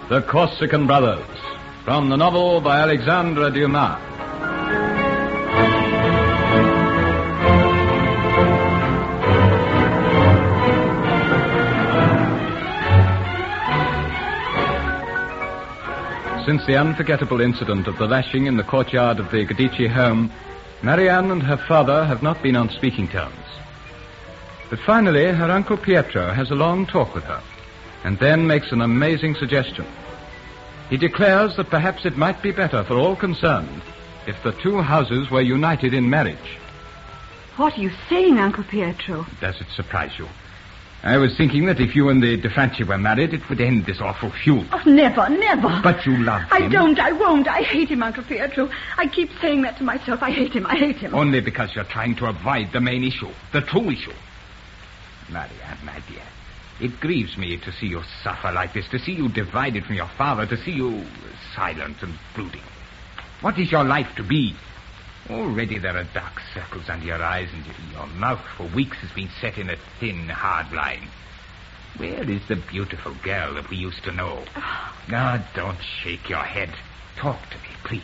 The Corsican Brothers, from the novel by Alexandre Dumas. Since the unforgettable incident of the lashing in the courtyard of the Guidici home, Marianne and her father have not been on speaking terms. But finally, her Uncle Pietro has a long talk with her, and then makes an amazing suggestion. He declares that perhaps it might be better for all concerned if the two houses were united in marriage. What are you saying, Uncle Pietro? Does it surprise you? I was thinking that if you and the De Franchi were married, it would end this awful feud. Oh, never, never. But you love him. I don't, I won't. I hate him, Uncle Pietro. I keep saying that to myself. I hate him, I hate him. Only because you're trying to avoid the main issue, the true issue. Marianne, my dear, it grieves me to see you suffer like this, to see you divided from your father, to see you silent and brooding. What is your life to be? Already there are dark circles under your eyes, and your mouth for weeks has been set in a thin, hard line. Where is the beautiful girl that we used to know? Ah, don't shake your head. Talk to me, please.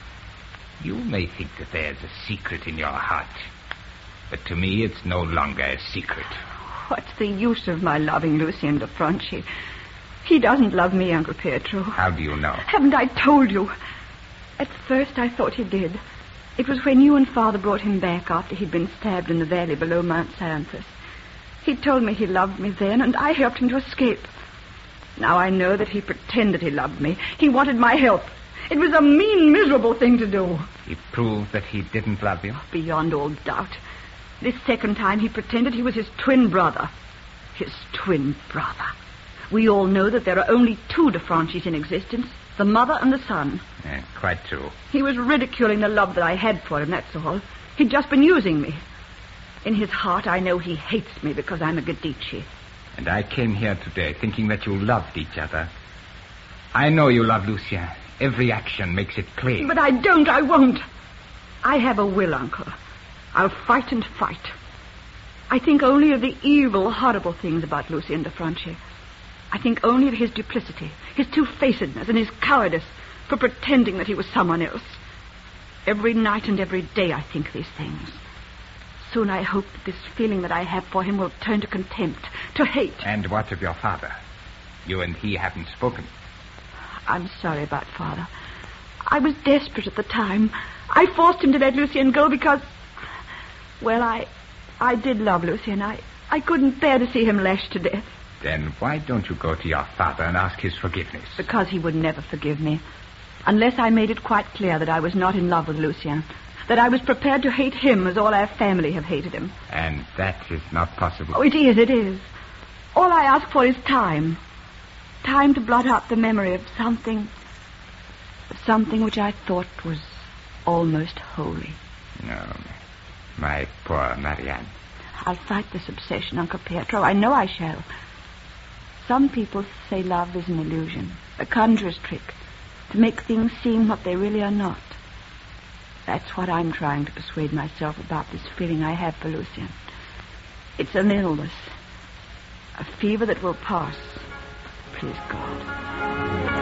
You may think that there's a secret in your heart, but to me it's no longer a secret. What's the use of my loving Lucien de Franchi? He doesn't love me, Uncle Pietro. How do you know? Haven't I told you? At first I thought he did. It was when you and Father brought him back after he'd been stabbed in the valley below Mount Xanthus. He told me he loved me then, and I helped him to escape. Now I know that he pretended he loved me. He wanted my help. It was a mean, miserable thing to do. He proved that he didn't love you? Beyond all doubt. This second time he pretended he was his twin brother. His twin brother. We all know that there are only two De Franchis in existence, the mother and the son. Quite true. He was ridiculing the love that I had for him, that's all. He'd just been using me. In his heart, I know he hates me because I'm a Guidici. And I came here today thinking that you loved each other. I know you love Lucien. Every action makes it plain. But I don't, I won't. I have a will, Uncle. I'll fight and fight. I think only of the evil, horrible things about Lucien de Franchi. I think only of his duplicity, his two-facedness, and his cowardice for pretending that he was someone else. Every night and every day I think these things. Soon I hope that this feeling that I have for him will turn to contempt, to hate. And what of your father? You and he haven't spoken. I'm sorry about Father. I was desperate at the time. I forced him to let Lucien go because... Well, I did love Lucien. I couldn't bear to see him lashed to death. Then why don't you go to your father and ask his forgiveness? Because he would never forgive me. Unless I made it quite clear that I was not in love with Lucien. That I was prepared to hate him as all our family have hated him. And that is not possible. Oh, it is. All I ask for is time. Time to blot out the memory of something which I thought was almost holy. No, my poor Marianne. I'll fight this obsession, Uncle Pietro. I know I shall. Some people say love is an illusion, a conjurer's trick, to make things seem what they really are not. That's what I'm trying to persuade myself about this feeling I have for Lucien. It's an illness, a fever that will pass, please God.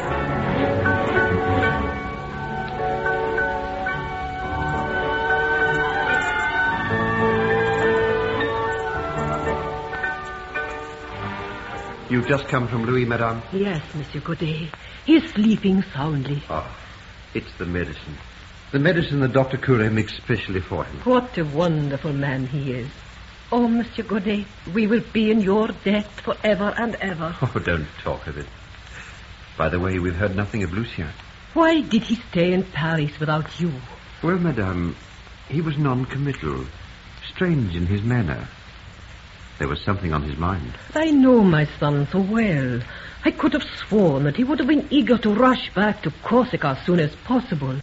You've just come from Louis, madame? Yes, Monsieur Godet. He's sleeping soundly. Oh, it's the medicine. The medicine the Dr. Cure makes specially for him. What a wonderful man he is. Oh, Monsieur Godet, we will be in your debt forever and ever. Oh, don't talk of it. By the way, we've heard nothing of Lucien. Why did he stay in Paris without you? Well, madame, he was non-committal. Strange in his manner. There was something on his mind. I know my son so well. I could have sworn that he would have been eager to rush back to Corsica as soon as possible.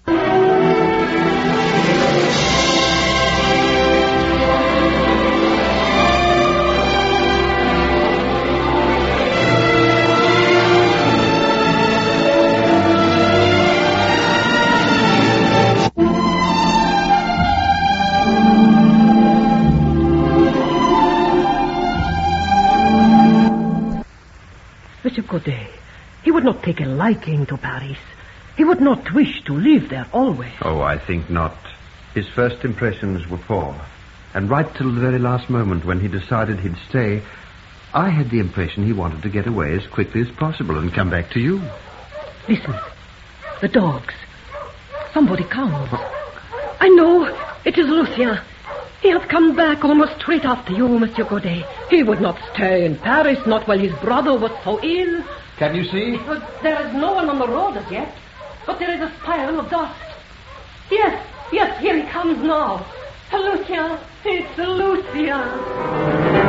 Monsieur Godet, He would not take a liking to Paris. He would not wish to live there always. Oh, I think not. His first impressions were poor. And right till the very last moment when he decided he'd stay, I had the impression he wanted to get away as quickly as possible and come back to you. Listen. The dogs. Somebody comes. I know. It is Lucien. He has come back almost straight after you, Monsieur Godet. He would not stay in Paris, not while his brother was so ill. Can you see? But there is no one on the road as yet. But there is a spiral of dust. Yes, here he comes now. Lucien, it's Lucien.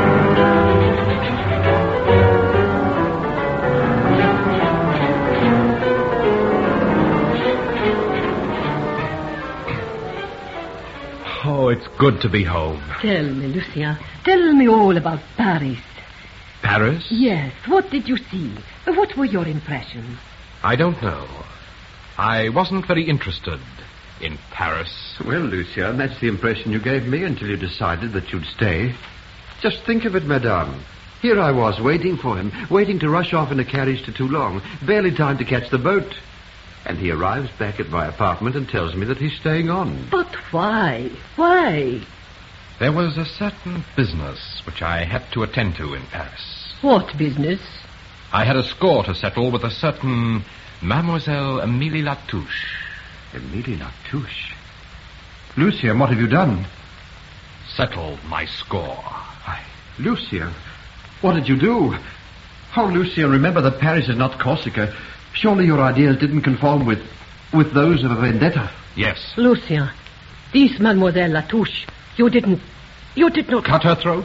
Oh, it's good to be home. Tell me, Lucien. Tell me all about Paris. Paris? Yes. What did you see? What were your impressions? I don't know. I wasn't very interested in Paris. Well, Lucien, that's the impression you gave me until you decided that you'd stay. Just think of it, madame. Here I was, waiting for him, waiting to rush off in a carriage to Toulon, barely time to catch the boat. And he arrives back at my apartment and tells me that he's staying on. But why? Why? There was a certain business which I had to attend to in Paris. What business? I had a score to settle with a certain Mademoiselle Amélie Latouche. Amélie Latouche? Lucien, what have you done? Settle my score. Why, Lucien, what did you do? Oh, Lucien, remember that Paris is not Corsica. Surely your ideas didn't conform with those of a vendetta. Yes. Lucien, this Mademoiselle Latouche, you did not... Cut her throat?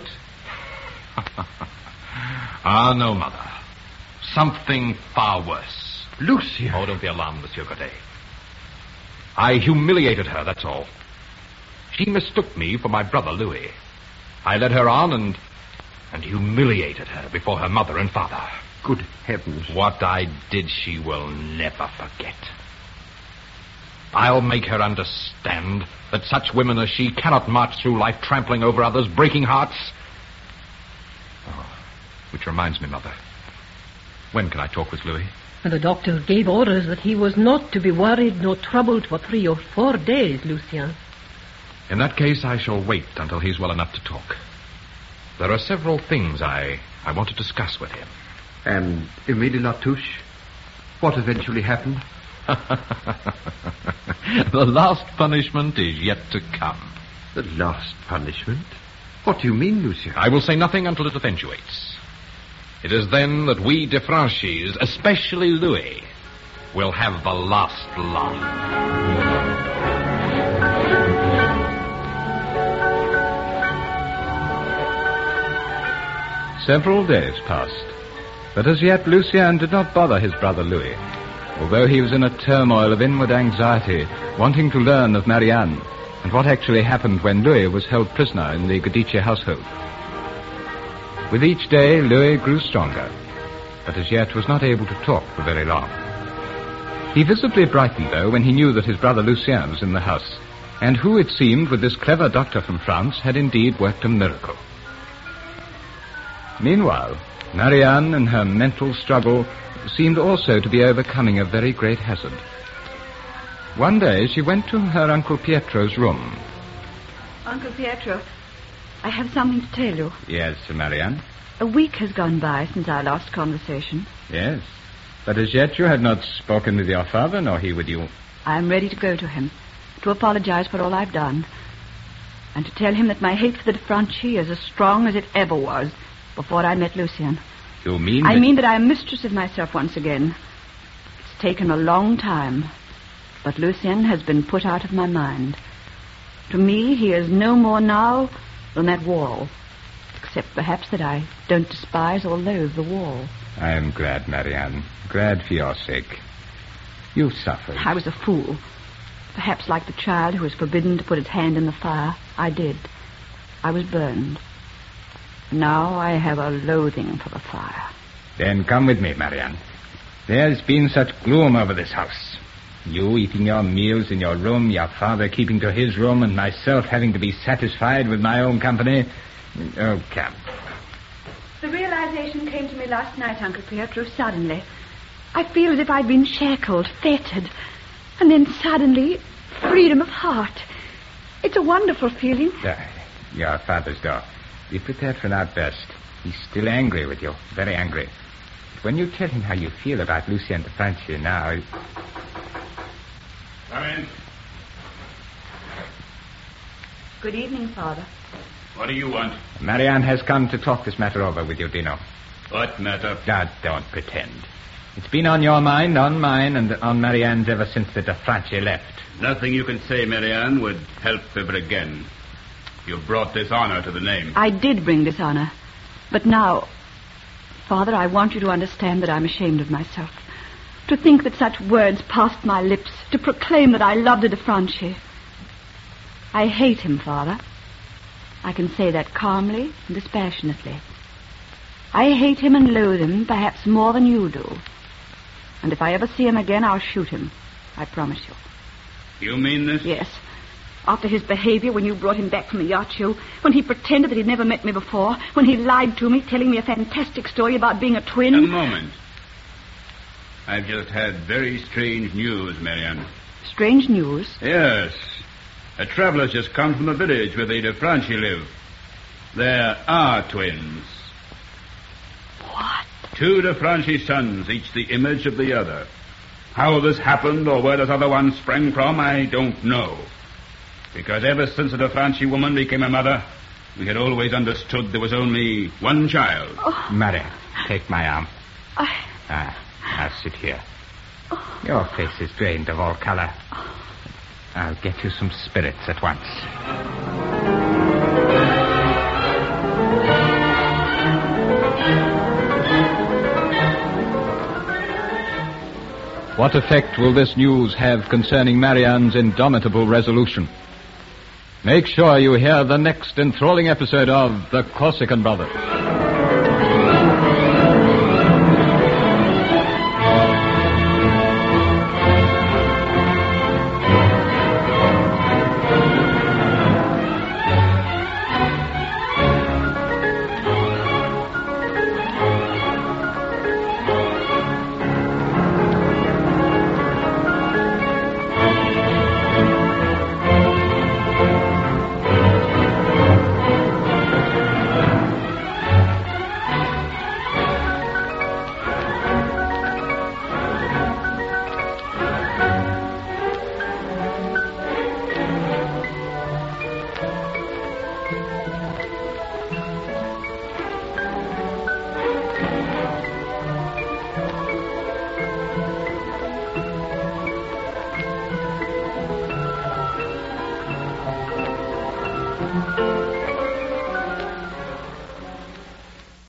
Ah, no, Mother. Something far worse. Lucien. Oh, don't be alarmed, Monsieur Godet. I humiliated her, that's all. She mistook me for my brother, Louis. I led her on and humiliated her before her mother and father. Good heavens. What I did she will never forget. I'll make her understand that such women as she cannot march through life trampling over others, breaking hearts. Oh, which reminds me, Mother. When can I talk with Louis? The doctor gave orders that he was not to be worried nor troubled for 3 or 4 days, Lucien. In that case, I shall wait until he's well enough to talk. There are several things I want to discuss with him. And Amélie Latouche? What eventually happened? The last punishment is yet to come. The last punishment? What do you mean, Lucien? I will say nothing until it eventuates. It is then that we de Franchis, especially Louis, will have the last laugh. Several days passed, but as yet Lucien did not bother his brother Louis, although he was in a turmoil of inward anxiety, wanting to learn of Marianne and what actually happened when Louis was held prisoner in the Giudice household. With each day, Louis grew stronger, but as yet was not able to talk for very long. He visibly brightened, though, when he knew that his brother Lucien was in the house, and who, it seemed, with this clever doctor from France, had indeed worked a miracle. Meanwhile, Marianne, in her mental struggle, seemed also to be overcoming a very great hazard. One day she went to her Uncle Pietro's room. Uncle Pietro, I have something to tell you. Yes, Marianne? A week has gone by since our last conversation. Yes. But as yet you had not spoken with your father, nor he with you. I am ready to go to him, to apologize for all I've done, and to tell him that my hate for the de Franchi is as strong as it ever was before I met Lucien. You mean I mean that I am mistress of myself once again. It's taken a long time, but Lucien has been put out of my mind. To me, he is no more now than that wall, except perhaps that I don't despise or loathe the wall. I am glad, Marianne. Glad for your sake. You suffered. I was a fool. Perhaps like the child who was forbidden to put his hand in the fire, I did. I was burned. Now I have a loathing for the fire. Then come with me, Marianne. There's been such gloom over this house. You eating your meals in your room, your father keeping to his room, and myself having to be satisfied with my own company. Oh, come. The realization came to me last night, Uncle Pietro, suddenly. I feel as if I'd been shackled, fettered, and then suddenly freedom of heart. It's a wonderful feeling. Your father's door. Be prepared for an outburst. He's still angry with you, very angry. But when you tell him how you feel about Lucien de Franchi now... Come in. Good evening, Father. What do you want? Marianne has come to talk this matter over with you, Dino. What matter? Don't pretend. It's been on your mind, on mine, and on Marianne's ever since the de Franchi left. Nothing you can say, Marianne, would help ever again. You brought dishonor to the name. I did bring dishonor. But now, Father, I want you to understand that I'm ashamed of myself. To think that such words passed my lips, to proclaim that I loved de Franchi. I hate him, Father. I can say that calmly and dispassionately. I hate him and loathe him perhaps more than you do. And if I ever see him again, I'll shoot him. I promise you. You mean this? Yes. After his behavior when you brought him back from the yacht show, when he pretended that he'd never met me before, when he lied to me, telling me a fantastic story about being a twin. A moment. I've just had very strange news, Marianne. Strange news? Yes. A traveler's just come from the village where the de Franchi live. There are twins. What? 2 de Franchi sons, each the image of the other. How this happened or where this other one sprang from, I don't know. Because ever since the de Franchi woman became a mother, we had always understood there was only one child. Oh. Marianne, take my arm. I'll sit here. Your face is drained of all color. I'll get you some spirits at once. What effect will this news have concerning Marianne's indomitable resolution? Make sure you hear the next enthralling episode of The Corsican Brothers.